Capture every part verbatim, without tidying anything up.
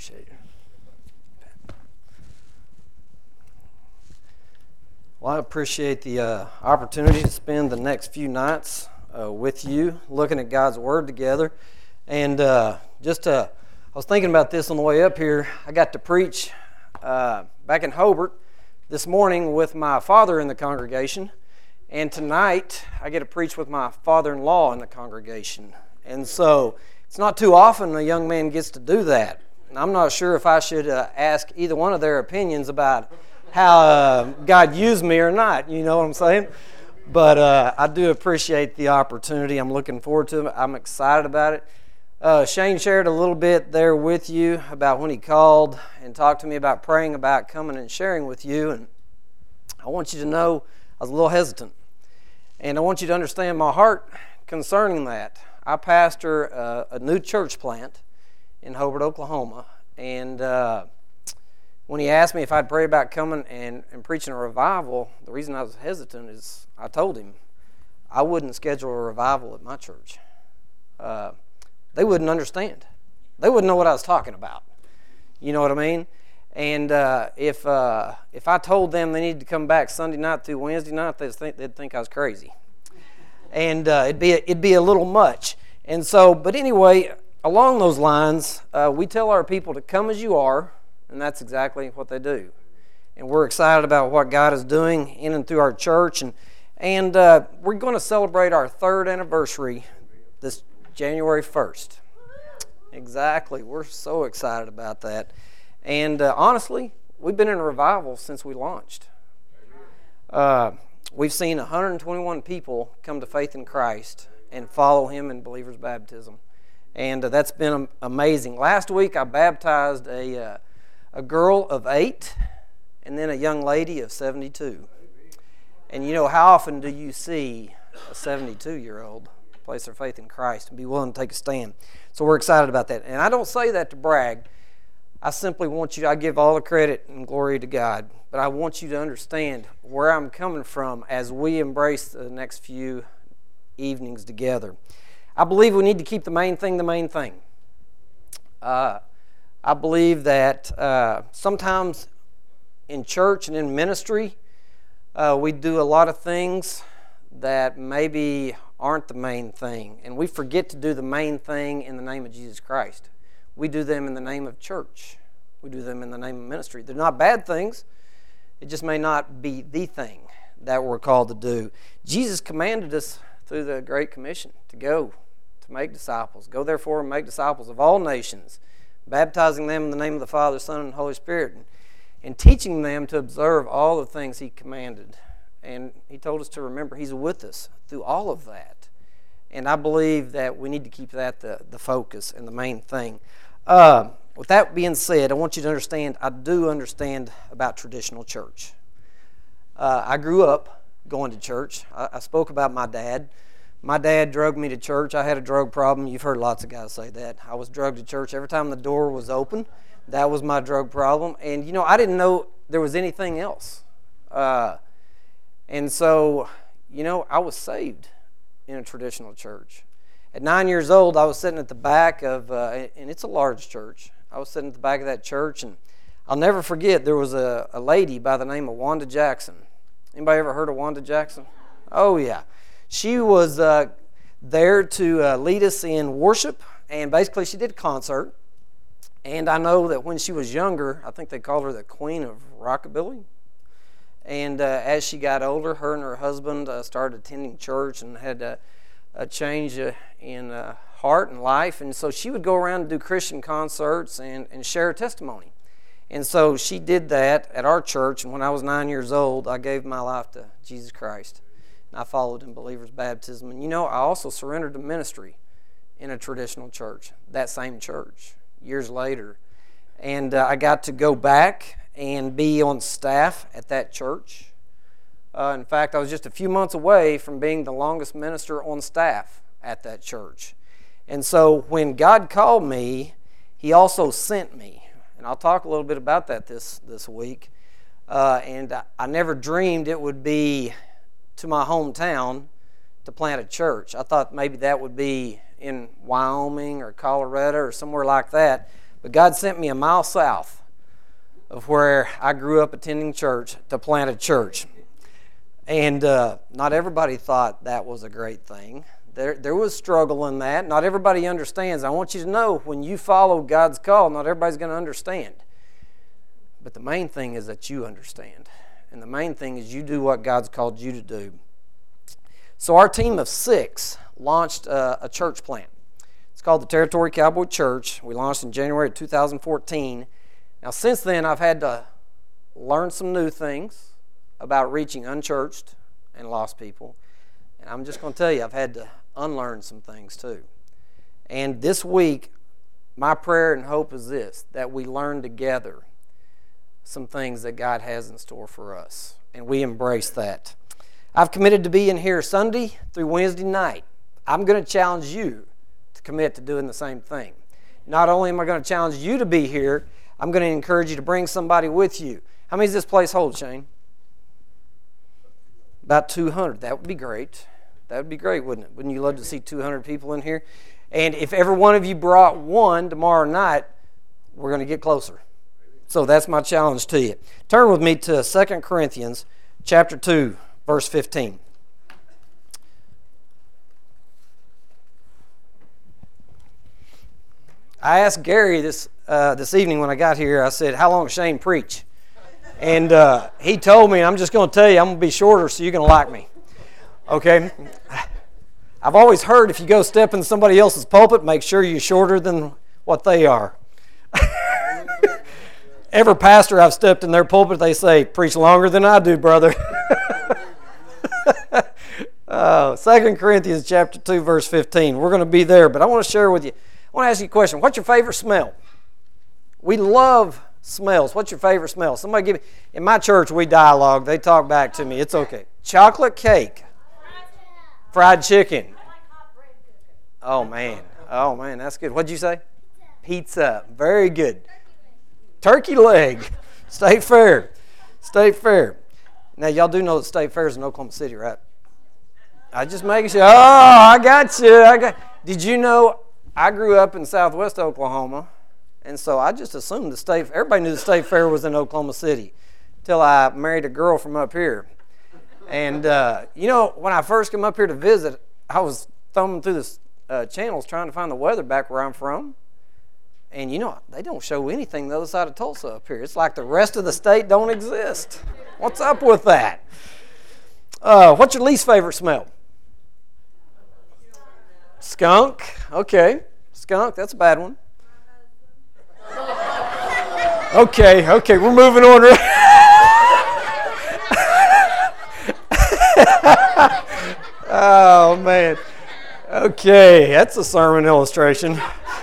appreciate it. Well, I appreciate the uh, opportunity to spend the next few nights uh, with you, looking at God's Word together. And uh, just uh, I was thinking about this on the way up here. I got to preach uh, back in Hobart this morning with my father in the congregation. And tonight, I get to preach with my father-in-law in the congregation. And so, it's not too often a young man gets to do that. And I'm not sure if I should uh, ask either one of their opinions about how uh, God used me or not, you know what I'm saying? But uh, I do appreciate the opportunity. I'm looking forward to it. I'm excited about it. Uh, Shane shared a little bit there with you about when he called and talked to me about praying about coming and sharing with you. And I want you to know I was a little hesitant. And I want you to understand my heart concerning that. I pastor a, a new church plant in Hobart, Oklahoma. And uh, when he asked me if I'd pray about coming and, and preaching a revival, the reason I was hesitant is I told him I wouldn't schedule a revival at my church. Uh, they wouldn't understand. They wouldn't know what I was talking about. You know what I mean? And uh, if uh, if I told them they needed to come back Sunday night through Wednesday night, they'd think, they'd think I was crazy. And uh, it'd be a, it'd be a little much. And so, but anyway, along those lines, uh, we tell our people to come as you are, and that's exactly what they do. And we're excited about what God is doing in and through our church. And, and uh, we're going to celebrate our third anniversary this January first. Exactly. We're so excited about that. And uh, honestly, we've been in a revival since we launched. Uh, we've seen one hundred twenty-one people come to faith in Christ and follow Him in believer's baptism. And uh, that's been amazing. Last week, I baptized a... Uh, a girl of eight, and then a young lady of seventy-two. And you know, how often do you see a seventy-two-year-old place their faith in Christ and be willing to take a stand? So we're excited about that. And I don't say that to brag. I simply want you to, I give all the credit and glory to God, but I want you to understand where I'm coming from as we embrace the next few evenings together. I believe we need to keep the main thing the main thing. Uh, I believe that uh, sometimes in church and in ministry, uh, we do a lot of things that maybe aren't the main thing. And we forget to do the main thing in the name of Jesus Christ. We do them in the name of church. We do them in the name of ministry. They're not bad things. It just may not be the thing that we're called to do. Jesus commanded us through the Great Commission to go, to make disciples. Go therefore and make disciples of all nations, baptizing them in the name of the Father, Son, and Holy Spirit, and, and teaching them to observe all the things He commanded. And He told us to remember He's with us through all of that. And I believe that we need to keep that the, the focus and the main thing. Uh, with that being said, I want you to understand, I do understand about traditional church. Uh, I grew up going to church. I, I spoke about my dad. My dad drugged me to church. I had a drug problem. You've heard lots of guys say that. I was drugged to church every time the door was open. That was my drug problem. And, you know, I didn't know there was anything else. Uh, and so, you know, I was saved in a traditional church. At nine years old, I was sitting at the back of, uh, and it's a large church. I was sitting at the back of that church, and I'll never forget, there was a, a lady by the name of Wanda Jackson. Anybody ever heard of Wanda Jackson? Oh, yeah. She was uh, there to uh, lead us in worship, and basically she did a concert. And I know that when she was younger, I think they called her the Queen of Rockabilly. And uh, as she got older, her and her husband uh, started attending church and had a, a change uh, in uh, heart and life. And so she would go around and do Christian concerts and, and share her testimony. And so she did that at our church. And when I was nine years old, I gave my life to Jesus Christ. And I followed in believer's baptism. And you know, I also surrendered to ministry in a traditional church, that same church, years later. And uh, I got to go back and be on staff at that church. Uh, in fact, I was just a few months away from being the longest minister on staff at that church. And so when God called me, He also sent me. And I'll talk a little bit about that this, this week. Uh, and I, I never dreamed it would be to my hometown to plant a church. I thought maybe that would be in Wyoming or Colorado or somewhere like that. But God sent me a mile south of where I grew up attending church to plant a church. And uh, not everybody thought that was a great thing. There, there was struggle in that. Not everybody understands. I want you to know, when you follow God's call, not everybody's going to understand. But the main thing is that you understand. And the main thing is you do what God's called you to do. So our team of six launched uh, a church plant. It's called the Territory Cowboy Church. We launched in January of two thousand fourteen. Now, since then, I've had to learn some new things about reaching unchurched and lost people. And I'm just going to tell you, I've had to unlearn some things too. And this week, my prayer and hope is this, that we learn together some things that God has in store for us. And we embrace that. I've committed to being here Sunday through Wednesday night. I'm going to challenge you to commit to doing the same thing. Not only am I going to challenge you to be here, I'm going to encourage you to bring somebody with you. How many does this place hold, Shane? About two hundred. That would be great. That would be great, wouldn't it? Wouldn't you love to see two hundred people in here? And if every one of you brought one tomorrow night, we're going to get closer. So that's my challenge to you. Turn with me to Second Corinthians chapter two, verse fifteen. I asked Gary this uh, this evening when I got here, I said, how long does Shane preach? And uh, he told me, and I'm just going to tell you, I'm going to be shorter so you're going to like me. Okay? I've always heard if you go step in somebody else's pulpit, make sure you're shorter than what they are. Every pastor I've stepped in their pulpit, they say, preach longer than I do, brother. uh, Second Corinthians chapter two, verse fifteen. We're going to be there, but I want to share with you, I want to ask you a question. What's your favorite smell? We love smells. What's your favorite smell? Somebody give me, in my church we dialogue, they talk back to me. It's okay. Chocolate cake. Fried chicken. Oh man. Oh man, that's good. What'd you say? Pizza. Very good. Turkey leg. State Fair. State Fair. Now y'all do know that State Fair is in Oklahoma City, right? I just making sure. Oh, I got you. I got. Did you know I grew up in Southwest Oklahoma? And so I just assumed the state, everybody knew the State Fair was in Oklahoma City until I married a girl from up here. And, uh, you know, when I first came up here to visit, I was thumbing through the uh, channels trying to find the weather back where I'm from. And, you know, they don't show anything the other side of Tulsa up here. It's like the rest of the state don't exist. What's up with that? Uh, what's your least favorite smell? Skunk. Okay. Skunk, that's a bad one. Okay, okay, we're moving on. Oh, man. Okay, that's a sermon illustration.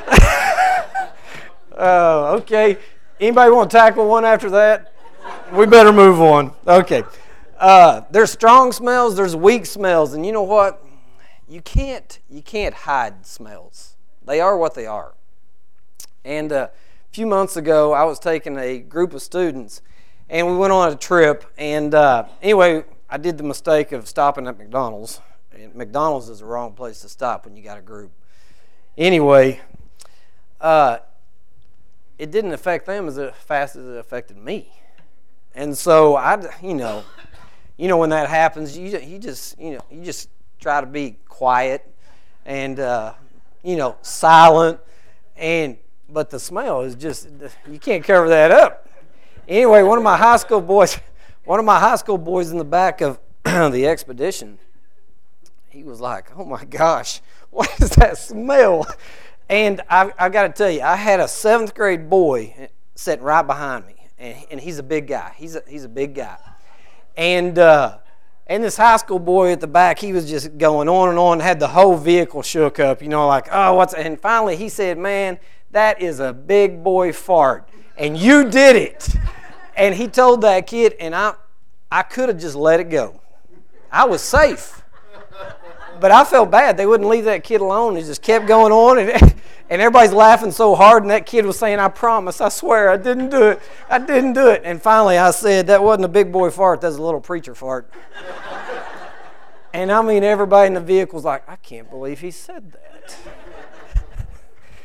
Oh, okay. Anybody want to tackle one after that? We better move on. Okay. Uh, there's strong smells, there's weak smells, and you know what? You can't, you can't hide smells. They are what they are. And uh, a few months ago, I was taking a group of students, and we went on a trip. And uh, anyway, I did the mistake of stopping at McDonald's. And McDonald's is the wrong place to stop when you got a group. Anyway, uh, it didn't affect them as fast as it affected me. And so I, you know, you know when that happens, you you just you know you just try to be quiet and uh, you know silent and. But the smell is just, you can't cover that up. Anyway, one of my high school boys, one of my high school boys in the back of the expedition, he was like, oh my gosh, what is that smell? And I, I got to tell you, I had a seventh grade boy sitting right behind me, and, and he's a big guy. He's a, he's a big guy. And, uh, and this high school boy at the back, he was just going on and on, had the whole vehicle shook up, you know, like, oh, what's, and finally he said, man, that is a big boy fart, and you did it. And he told that kid, and I I could have just let it go. I was safe. But I felt bad. They wouldn't leave that kid alone. It just kept going on, and, and everybody's laughing so hard, and that kid was saying, I promise, I swear, I didn't do it. I didn't do it. And finally I said, that wasn't a big boy fart, that's a little preacher fart. And I mean, everybody in the vehicle's like, I can't believe he said that.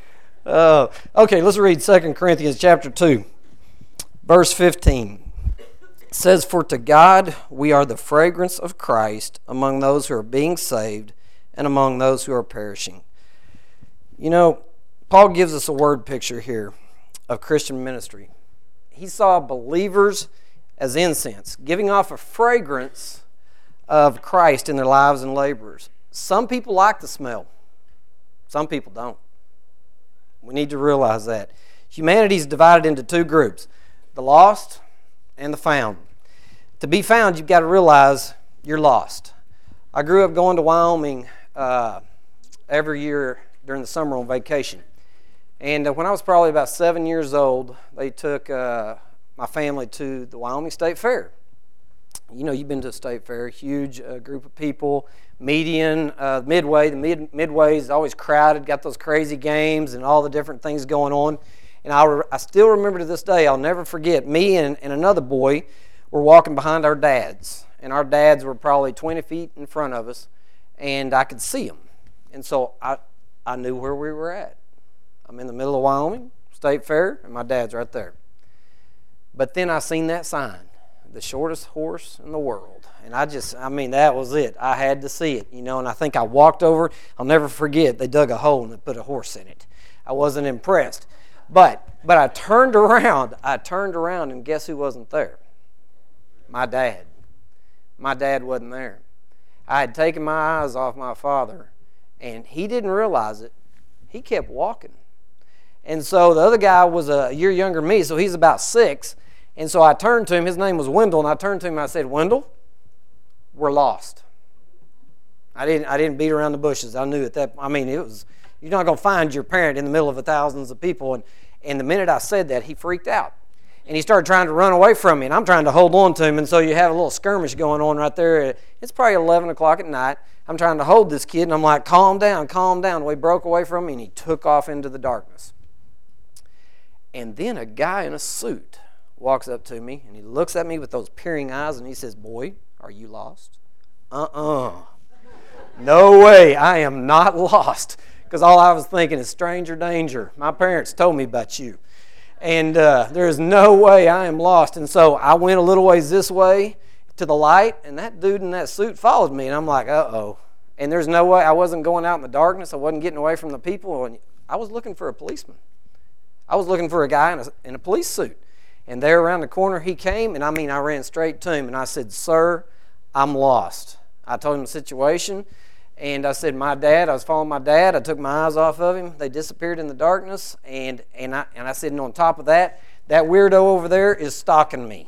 uh, okay, let's read Second Corinthians chapter two, verse fifteen. It says, "For to God we are the fragrance of Christ among those who are being saved and among those who are perishing." You know, Paul gives us a word picture here of Christian ministry. He saw believers as incense, giving off a fragrance of Christ in their lives and laborers. Some people like the smell. Some people don't. We need to realize that. Humanity is divided into two groups, the lost and the found. To be found, you've got to realize you're lost. I grew up going to Wyoming uh, every year during the summer on vacation. And uh, when I was probably about seven years old, they took uh, my family to the Wyoming State Fair. You know, you've been to a state fair, huge uh, group of people, median, uh, midway. The mid, midway is always crowded, got those crazy games and all the different things going on. And I, re- I still remember to this day, I'll never forget, me and, and another boy were walking behind our dads. And our dads were probably twenty feet in front of us, and I could see them. And so I, I knew where we were at. I'm in the middle of Wyoming State Fair, and my dad's right there. But then I seen that sign, the shortest horse in the world. And I just, I mean, that was it. I had to see it, you know, and I think I walked over. I'll never forget, they dug a hole and they put a horse in it. I wasn't impressed. But, but I turned around, I turned around, and guess who wasn't there? My dad. My dad wasn't there. I had taken my eyes off my father, and he didn't realize it. He kept walking. And so the other guy was a year younger than me, so he's about six. And so I turned to him. His name was Wendell, and I turned to him and I said, "Wendell, we're lost." I didn't I didn't beat around the bushes. I knew at that, I mean, it was, you're not going to find your parent in the middle of the thousands of people. And, and the minute I said that, he freaked out. And he started trying to run away from me, and I'm trying to hold on to him. And so you have a little skirmish going on right there. It's probably eleven o'clock at night. I'm trying to hold this kid, and I'm like, "Calm down, calm down." Well, he broke away from me, and he took off into the darkness. And then a guy in a suit walks up to me, and he looks at me with those peering eyes, and he says, "Boy, are you lost?" Uh-uh. No way, I am not lost. Because all I was thinking is stranger danger. My parents told me about you. And uh, there's no way I am lost. And so I went a little ways this way to the light, and that dude in that suit followed me. And I'm like, uh-oh. And there's no way, I wasn't going out in the darkness. I wasn't getting away from the people. And I was looking for a policeman. I was looking for a guy in a, in a police suit. And there around the corner he came, and I mean, I ran straight to him. And I said, "Sir, I'm lost." I told him the situation. And I said, my dad, I was following my dad. I took my eyes off of him. They disappeared in the darkness. And, and, I, and I said, and on top of that, that weirdo over there is stalking me.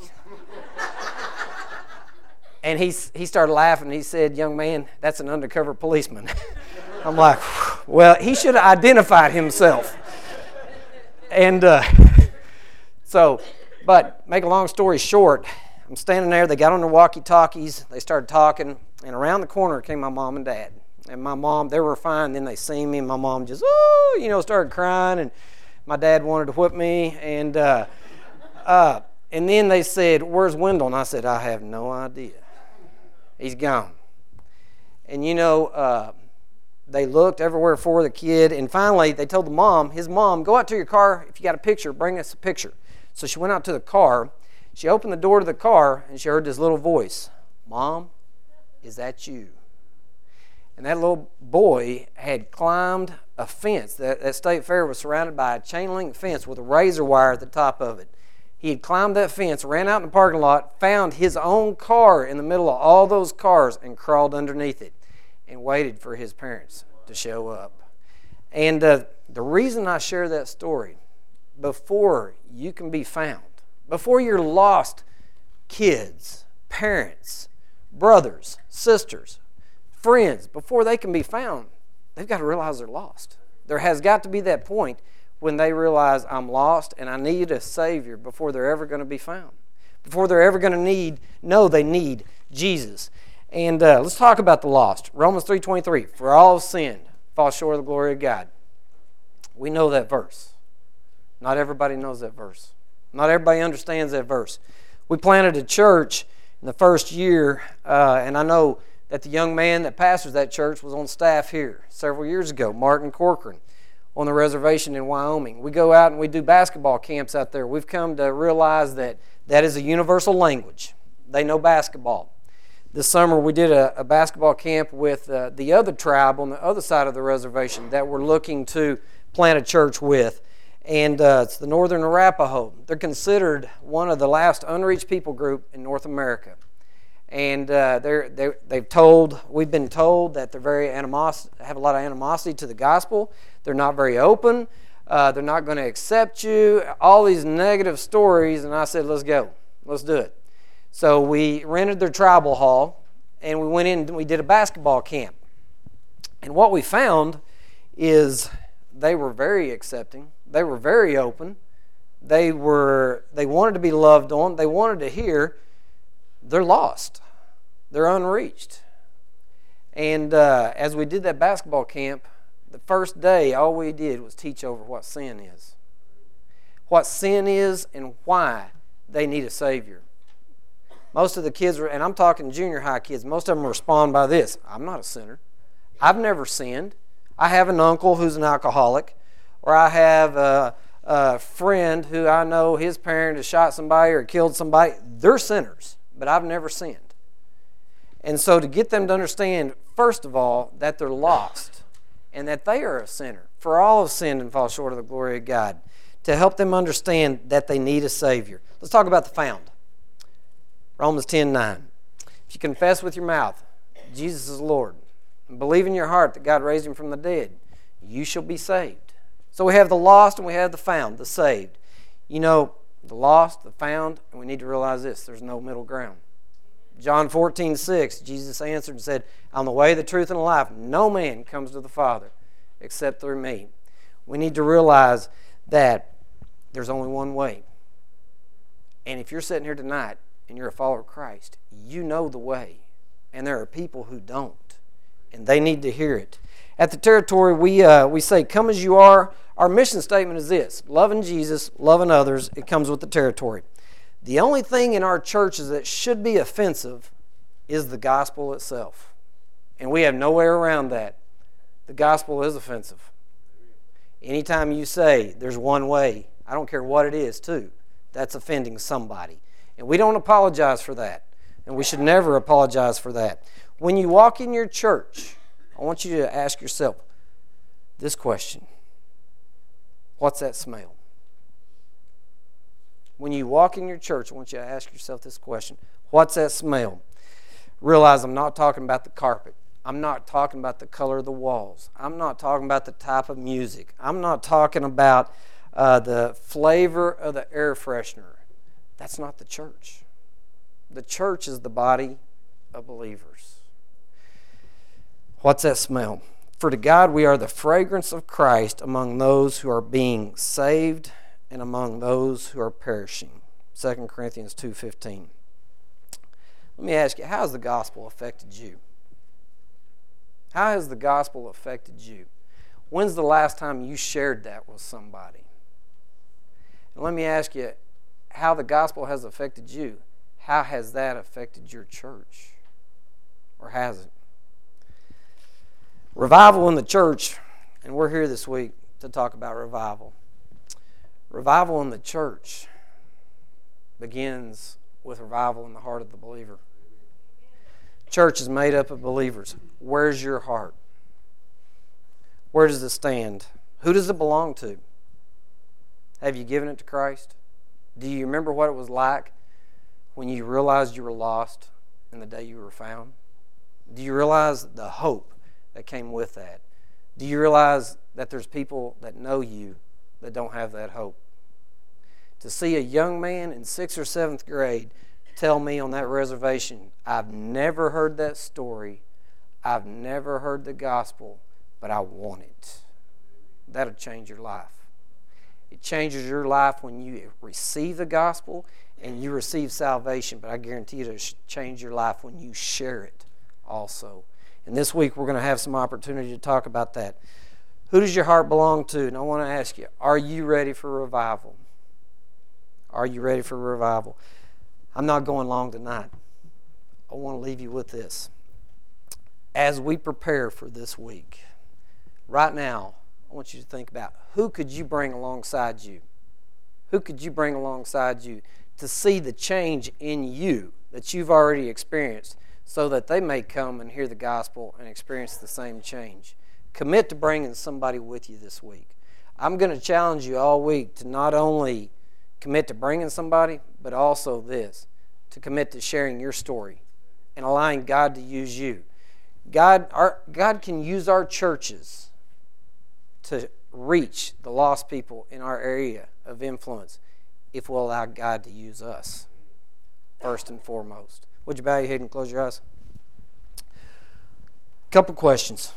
And he, he started laughing. He said, "Young man, that's an undercover policeman." I'm like, well, he should have identified himself. And uh, so, but make a long story short, I'm standing there. They got on their walkie-talkies. They started talking. And around the corner came my mom and dad. And my mom, they were fine. Then they seen me, and my mom just, oh, you know, started crying. And my dad wanted to whip me. And uh, uh, and then they said, "Where's Wendell?" And I said, "I have no idea. He's gone." And, you know, uh, they looked everywhere for the kid. And finally, they told the mom, his mom, "Go out to your car. If you got a picture, bring us a picture." So she went out to the car. She opened the door to the car, and she heard this little voice, "Mom, is that you?" And that little boy had climbed a fence. That, that state fair was surrounded by a chain link fence with a razor wire at the top of it. He had climbed that fence, ran out in the parking lot, found his own car in the middle of all those cars, and crawled underneath it and waited for his parents to show up. And uh, the reason I share that story, before you can be found, before you're lost kids, parents, brothers, sisters, friends, before they can be found, they've got to realize they're lost. There has got to be that point when they realize, I'm lost and I need a Savior before they're ever going to be found. Before they're ever going to need, know they need Jesus. And uh, let's talk about the lost. Romans three twenty-three, "For all have sinned, fall short of the glory of God." We know that verse. Not everybody knows that verse. Not everybody understands that verse. We planted a church in the first year, uh, and I know that the young man that pastors that church was on staff here several years ago, Martin Corcoran. on the reservation in Wyoming. We go out and we do basketball camps out there. We've come to realize that that is a universal language. They know basketball. This summer we did a, a basketball camp with uh, the other tribe on the other side of the reservation that we're looking to plant a church with. And uh, it's the Northern Arapaho. They're considered one of the last unreached people group in North America. And uh, they're, they're, they've told, we've been told that they're very animos- have a lot of animosity to the gospel. They're not very open. Uh, they're not going to accept you. All these negative stories. And I said, let's go. Let's do it. So we rented their tribal hall, and we went in and we did a basketball camp. And what we found is they were very accepting. They were very open. They were they wanted to be loved on. They wanted to hear. They're lost. They're unreached. And uh, as we did that basketball camp, the first day, all we did was teach over what sin is. What sin is and why they need a Savior. Most of the kids, and I'm talking junior high kids, most of them respond by this: I'm not a sinner. I've never sinned. I have an uncle who's an alcoholic, or I have a, a friend who I know his parent has shot somebody or killed somebody. They're sinners, but I've never sinned. And so to get them to understand, first of all, that they're lost and that they are a sinner, for all have sinned and fall short of the glory of God, to help them understand that they need a Savior. Let's talk about the found. Romans ten nine. If you confess with your mouth Jesus is Lord and believe in your heart that God raised Him from the dead, you shall be saved. So we have the lost and we have the found, the saved. You know, the lost, the found, and we need to realize this: there's no middle ground. John fourteen six, Jesus answered and said, I'm the way, the truth, and the life. No man comes to the Father except through me. We need to realize that there's only one way. And if you're sitting here tonight and you're a follower of Christ, you know the way. And there are people who don't. And they need to hear it. At the territory, we uh, we say, come as you are. Our mission statement is this: loving Jesus, loving others. It comes with the territory. The only thing in our churches that should be offensive is the gospel itself. And we have no way around that. The gospel is offensive. Anytime you say there's one way, I don't care what it is, too, that's offending somebody. And we don't apologize for that. And we should never apologize for that. When you walk in your church, I want you to ask yourself this question: what's that smell? When you walk in your church, I want you to ask yourself this question: what's that smell? Realize I'm not talking about the carpet. I'm not talking about the color of the walls. I'm not talking about the type of music. I'm not talking about uh, the flavor of the air freshener. That's not the church. The church is the body of believers. What's that smell? For to God we are the fragrance of Christ among those who are being saved and among those who are perishing. Second Corinthians two fifteen. Let me ask you, how has the gospel affected you? How has the gospel affected you? When's the last time you shared that with somebody? And let me ask you, how the gospel has affected you. How has that affected your church? Or has it? Revival in the church, and we're here this week to talk about revival. Revival in the church begins with revival in the heart of the believer. Church is made up of believers. Where's your heart? Where does it stand? Who does it belong to? Have you given it to Christ? Do you remember what it was like when you realized you were lost and the day you were found? Do you realize the hope that came with that? Do you realize that there's people that know you that don't have that hope? To see a young man in sixth or seventh grade tell me on that reservation, I've never heard that story, I've never heard the gospel, but I want it. That'll change your life. It changes your life when you receive the gospel and you receive salvation, but I guarantee you it'll change your life when you share it also. And this week we're going to have some opportunity to talk about that. Who does your heart belong to? And I want to ask you, are you ready for revival? Are you ready for revival? I'm not going long tonight. I want to leave you with this. As we prepare for this week, right now, I I want you to think about who could you bring alongside you? Who could you bring alongside you to see the change in you that you've already experienced so that they may come and hear the gospel and experience the same change? Commit to bringing somebody with you this week. I'm going to challenge you all week to not only commit to bringing somebody, but also this, to commit to sharing your story and allowing God to use you. God, our, God can use our churches to reach the lost people in our area of influence if we'll allow God to use us first and foremost. Would you bow your head and close your eyes? Couple questions.